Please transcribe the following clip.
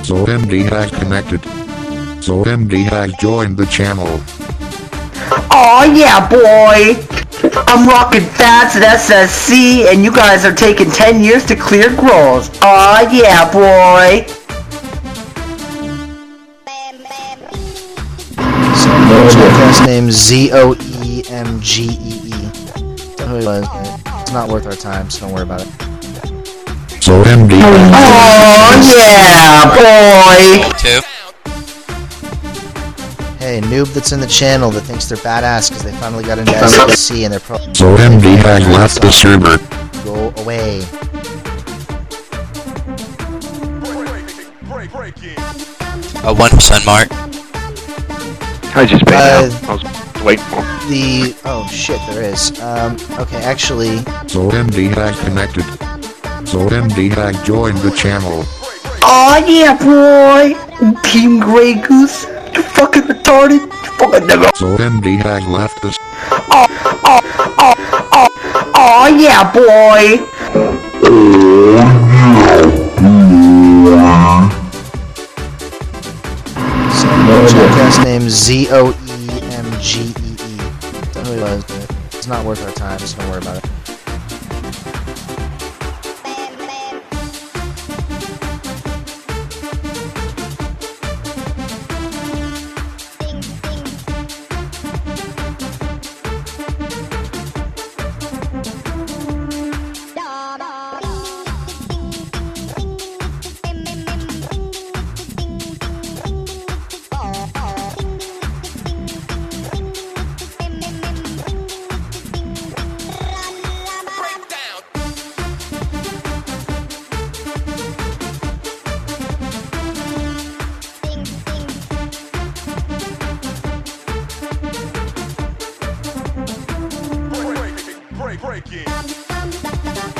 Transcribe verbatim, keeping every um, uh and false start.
So M D has connected. So M D has joined the channel. Aw yeah, boy! I'm rocking fats at S S C, and you guys are taking ten years to clear Grolls. Aw yeah, boy! So podcast name Z O E M G E E. Don't know who it was, but it's not worth our time, so don't worry about it. So M D has Aw yeah, boy! Two. Hey, noob that's in the channel that thinks they're badass because they finally got into S S C and they're pro- So M D has left the server. Go away. A one percent mark. I just paid Uh, out. I was waiting for him. The oh shit, there is. Um, okay, actually, So M D has connected. So M D has joined the channel. Aw yeah, boy! Team Grey Goose, you fucking retarded, you fucking nigga! So M D has left the Aw, aw, aw, aw, aw yeah, boy! so podcast name Z O E M G E E. Don't know who it was, but it's not worth our time, so don't worry about it. Break, break, break, break it.